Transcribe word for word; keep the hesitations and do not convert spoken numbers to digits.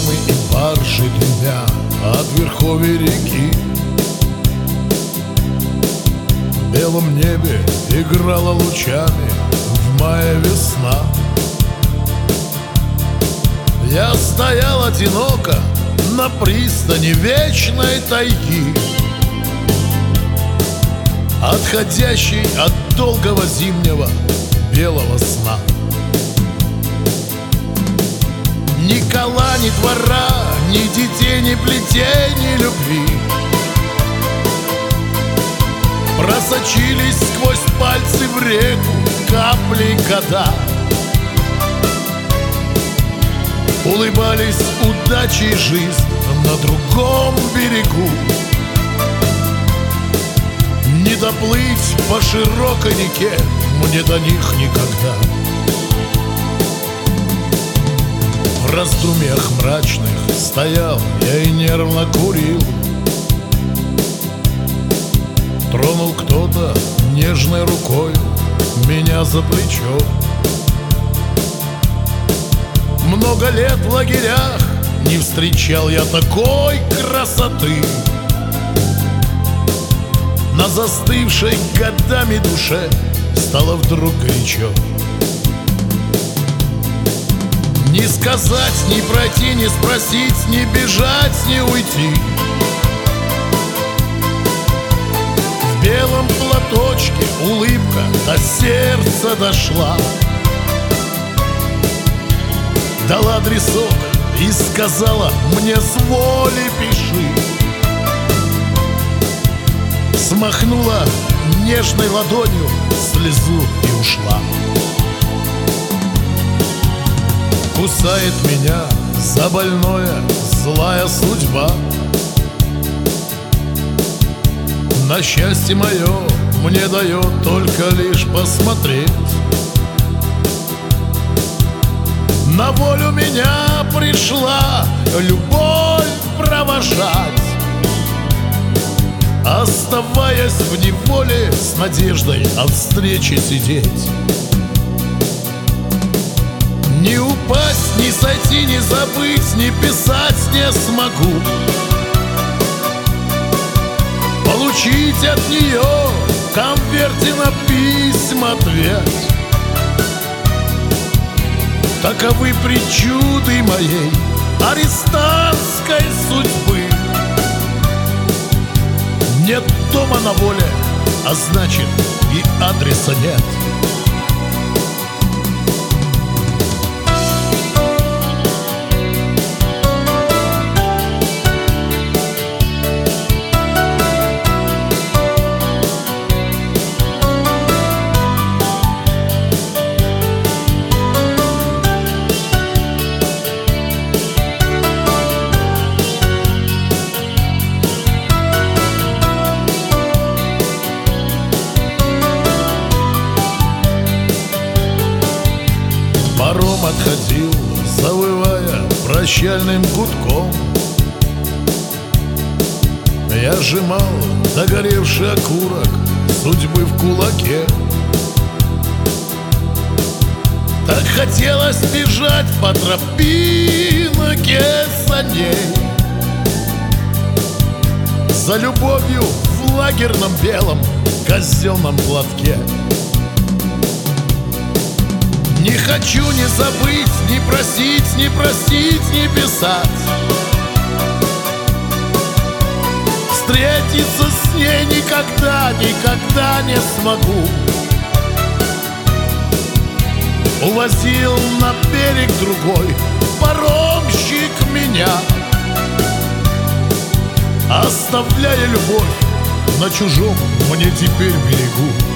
паромы и баржи дымя от верховья реки. В белом небе играла лучами в мае весна. Я стоял одиноко на пристани вечной тайги, отходящий от долгого зимнего белого сна. Ни кола, ни двора, ни детей, ни плетей, ни любви просочились сквозь пальцы в реку капли года. Улыбались удачи и жизнь на другом берегу. Не доплыть по широкой реке мне до них никогда. В раздумьях мрачных стоял я и нервно курил. Тронул кто-то нежной рукой меня за плечо. Много лет в лагерях не встречал я такой красоты. На застывшей годами душе стало вдруг горячо. Не сказать, не пройти, не спросить, не бежать, не уйти. В белом платочке улыбка до сердца дошла. Дала адресок и сказала мне: с воли пиши. Смахнула нежной ладонью слезу и ушла. Кусает меня за больное злая судьба. На счастье мое мне дает только лишь посмотреть. На волю меня пришла любовь провожать, оставаясь в неволе с надеждой от встречи сидеть. Не упасть, не сойти, не забыть, не писать не смогу. Получить от нее в конверте на письма ответ. Таковы причуды моей арестантской судьбы. Нет дома на воле, а значит и адреса нет. Паром отходил, завывая прощальным гудком. Я сжимал догоревший окурок судьбы в кулаке. Так хотелось бежать по тропинке за ней, за любовью в лагерном белом казенном платке. Не хочу ни забыть, ни просить, ни простить, ни писать. Встретиться с ней никогда, никогда не смогу. Увозил на берег другой паромщик меня, оставляя любовь на чужом мне теперь берегу.